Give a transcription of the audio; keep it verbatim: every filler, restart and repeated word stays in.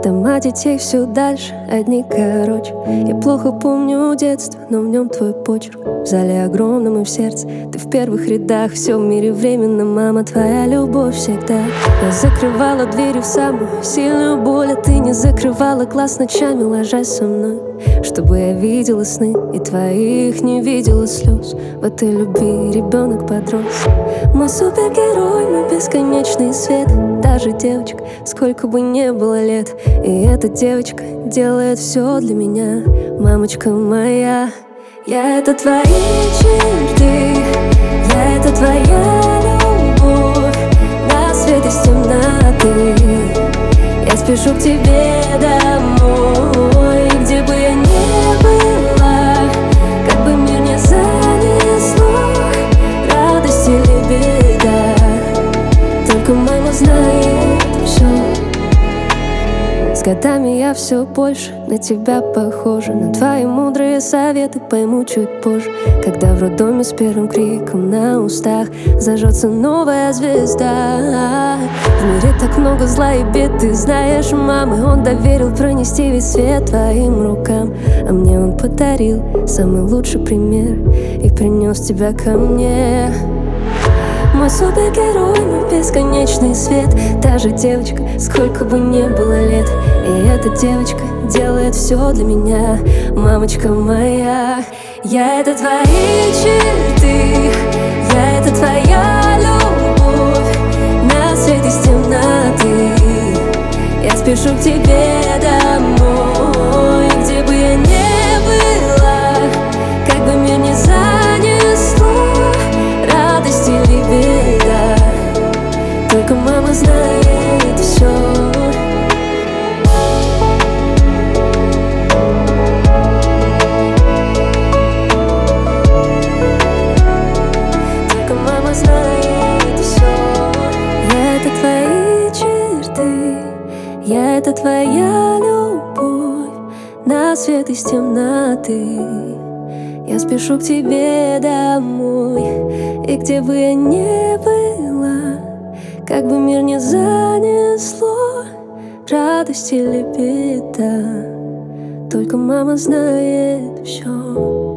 Дома детей все дальше, одни короче. Я плохо помню детство, но в нем твой почерк. В зале огромном и в сердце ты в первых рядах. Все в мире временно, мама, твоя любовь всегда. Я закрывала двери в самую сильную боль, а ты не закрывала глаз ночами, ложась со мной, чтобы я видела сны и твоих не видела слез. В этой любви ребенок подрос. Мой супергерой, мой бесконечный свет. Даже девочка, сколько бы не было лет. И эта девочка делает все для меня, мамочка моя. Я — это твои черты, я — это твоя любовь. На свет из темноты я спешу к тебе домой. И где бы я ни была, как бы мир не занесло, радость или беда, только мама знает все. С годами я все больше на тебя похожа. На твои мудрые советы пойму чуть позже, когда в роддоме с первым криком на устах зажжется новая звезда. В мире так много зла и бед, ты знаешь, мамы. Он доверил пронести весь свет твоим рукам, а мне он подарил самый лучший пример и принес тебя ко мне. Мой супергерой, мой бесконечный свет. Та же девочка, сколько бы не было лет. И эта девочка делает все для меня, мамочка моя. Я — это твои черты, я — это твоя любовь. На свет из темноты я спешу к тебе домой. И где бы я ни была, как бы мир не занесло, радость или беда, только мама знает все. Только мама знает все. Я — это твои черты, я — это твоя любовь. На свет из темноты я спешу к тебе домой. И где бы я ни была, как бы мир не занесло, радость или беда, только мама знает все.